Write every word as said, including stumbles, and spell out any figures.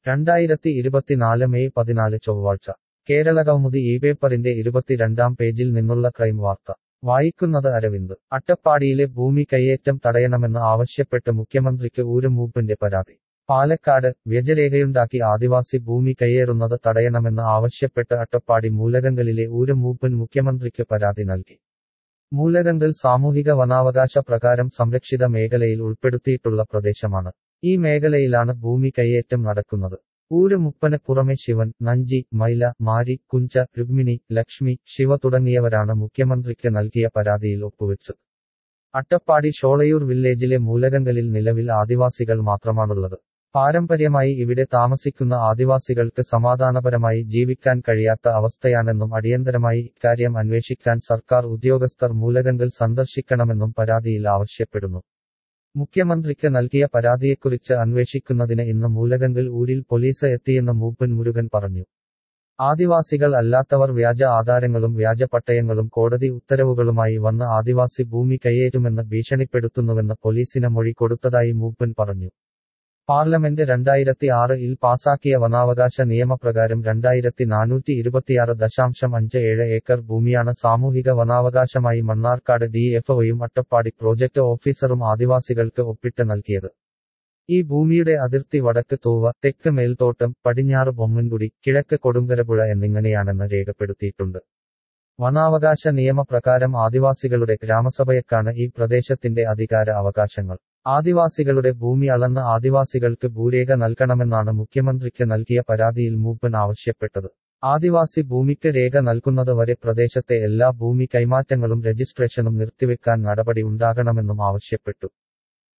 രണ്ടായിരത്തി ഇരുപത്തിനാല് മെയ് പതിനാല് ചൊവ്വാഴ്ച കേരളകൗമുദി ഈ പേപ്പറിന്റെ ഇരുപത്തിരണ്ടാം പേജിൽ നിന്നുള്ള ക്രൈം വാർത്ത വായിക്കുന്നത് അരവിന്ദ്. അട്ടപ്പാടിയിലെ ഭൂമി കയ്യേറ്റം തടയണമെന്ന് ആവശ്യപ്പെട്ട് മുഖ്യമന്ത്രിക്ക് ഊരുമൂപ്പന്റെ പരാതി. പാലക്കാട് വ്യാജരേഖയുണ്ടാക്കി ആദിവാസി ഭൂമി കയ്യേറുന്നത് തടയണമെന്ന് ആവശ്യപ്പെട്ട് അട്ടപ്പാടി മൂലകങ്കലിലെ ഊരുമൂപ്പൻ മുഖ്യമന്ത്രിക്ക് പരാതി നൽകി. മൂലകങ്കൽ സാമൂഹിക വനാവകാശ പ്രകാരം സംരക്ഷിത മേഖലയിൽ ഉൾപ്പെടുത്തിയിട്ടുള്ള പ്രദേശമാണ്. ഈ മേഖലയിലാണ് ഭൂമി കയ്യേറ്റം നടക്കുന്നത്. ഊരുമുപ്പന് പുറമെ ശിവൻ, നഞ്ചി, മൈല, മാരി, കുഞ്ച, രുക്മിണി, ലക്ഷ്മി, ശിവ തുടങ്ങിയവരാണ് മുഖ്യമന്ത്രിക്ക് നൽകിയ പരാതിയിൽ ഒപ്പുവെച്ചത്. അട്ടപ്പാടി ഷോളയൂർ വില്ലേജിലെ മൂലകങ്കലിൽ നിലവിൽ ആദിവാസികൾ മാത്രമാണുള്ളത്. പാരമ്പര്യമായി ഇവിടെ താമസിക്കുന്ന ആദിവാസികൾക്ക് സമാധാനപരമായി ജീവിക്കാൻ കഴിയാത്ത അവസ്ഥയാണെന്നും അടിയന്തരമായി ഇക്കാര്യം അന്വേഷിക്കാൻ സർക്കാർ ഉദ്യോഗസ്ഥർ മൂലകങ്കൽ സന്ദർശിക്കണമെന്നും പരാതിയിൽ ആവശ്യപ്പെടുന്നു. മുഖ്യമന്ത്രിക്ക് നൽകിയ പരാതിയെക്കുറിച്ച് അന്വേഷിക്കുന്നതിന് ഇന്ന് മൂലകങ്കൽ ഊരിൽ പോലീസ് എത്തിയെന്ന് മൂപ്പൻ മുരുകൻ പറഞ്ഞു. ആദിവാസികൾ അല്ലാത്തവർ വ്യാജ ആധാരങ്ങളും വ്യാജ പട്ടയങ്ങളും കോടതി ഉത്തരവുകളുമായി വന്ന് ആദിവാസി ഭൂമി കയ്യേറ്റുമെന്ന് ഭീഷണിപ്പെടുത്തുന്നുവെന്ന് പോലീസിന് മൊഴി കൊടുത്തതായി മൂപ്പൻ പറഞ്ഞു. പാർലമെന്റ് രണ്ടായിരത്തി ആറ് ഇൽ പാസാക്കിയ വനാവകാശ നിയമപ്രകാരം രണ്ടായിരത്തി നാനൂറ്റി ഇരുപത്തിയാറ് ദശാംശം അഞ്ച് ഏഴ് ഏക്കർ ഭൂമിയാണ് സാമൂഹിക വനാവകാശമായി മണ്ണാർക്കാട് ഡി എഫ് ഒയും അട്ടപ്പാടി പ്രോജക്ട് ഓഫീസറും ആദിവാസികൾക്ക് ഒപ്പിട്ട് നൽകിയത്. ഈ ഭൂമിയുടെ അതിർത്തി വടക്ക് തൂവ, തെക്ക് മേൽത്തോട്ടം, പടിഞ്ഞാറ് ബൊമ്മൻകുടി, കിഴക്ക് കൊടുങ്കരപ്പുഴ എന്നിങ്ങനെയാണെന്ന് രേഖപ്പെടുത്തിയിട്ടുണ്ട്. വനാവകാശ നിയമപ്രകാരം ആദിവാസികളുടെ ഗ്രാമസഭയ്ക്കാണ് ഈ പ്രദേശത്തിന്റെ അധികാര അവകാശങ്ങൾ. ആദിവാസികളുടെ ഭൂമി അളന്ന് ആദിവാസികൾക്ക് ഭൂരേഖ നൽകണമെന്നാണ് മുഖ്യമന്ത്രിക്ക് നൽകിയ പരാതിയിൽ മൂപ്പൻ ആവശ്യപ്പെട്ടത്. ആദിവാസി ഭൂമിക്ക് രേഖ നൽകുന്നത് വരെ പ്രദേശത്തെ എല്ലാ ഭൂമി കൈമാറ്റങ്ങളും രജിസ്ട്രേഷനും നിർത്തിവെക്കാൻ നടപടി ഉണ്ടാകണമെന്നും ആവശ്യപ്പെട്ടു.